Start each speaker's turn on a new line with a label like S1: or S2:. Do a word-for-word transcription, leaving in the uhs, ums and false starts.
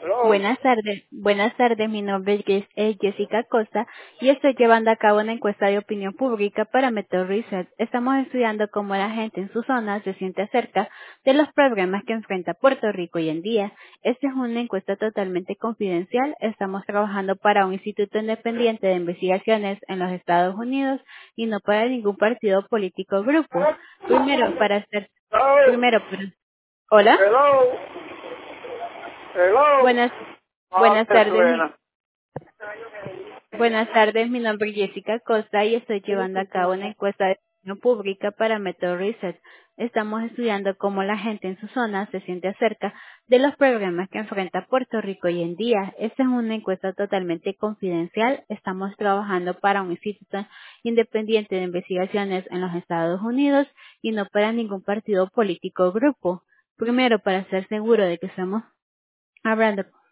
S1: Hello.
S2: Buenas tardes, buenas tardes, mi nombre es Jess- es Jessica Costa y estoy llevando a cabo una encuesta de opinión pública para Method Research. Estamos estudiando cómo la gente en su zona se siente acerca de los problemas que enfrenta Puerto Rico hoy en día. Esta es una encuesta totalmente confidencial. Estamos trabajando para un instituto independiente de investigaciones en los Estados Unidos y no para ningún partido político o grupo. Primero, para hacer,
S1: Hello.
S2: primero, para- hola,
S1: Hello. Hello.
S2: buenas,
S1: Ah,
S2: buenas
S1: me
S2: tardes, mi-
S1: suena.
S2: Buenas tardes, mi nombre es Jessica Costa y estoy llevando a cabo una encuesta de opinión pública para Method Research. Estamos estudiando cómo la gente en su zona se siente acerca de los problemas que enfrenta Puerto Rico hoy en día. Esta es una encuesta totalmente confidencial. Estamos trabajando para un instituto independiente de investigaciones en los Estados Unidos y no para ningún partido político o grupo. Primero, para estar seguro de que estamos hablando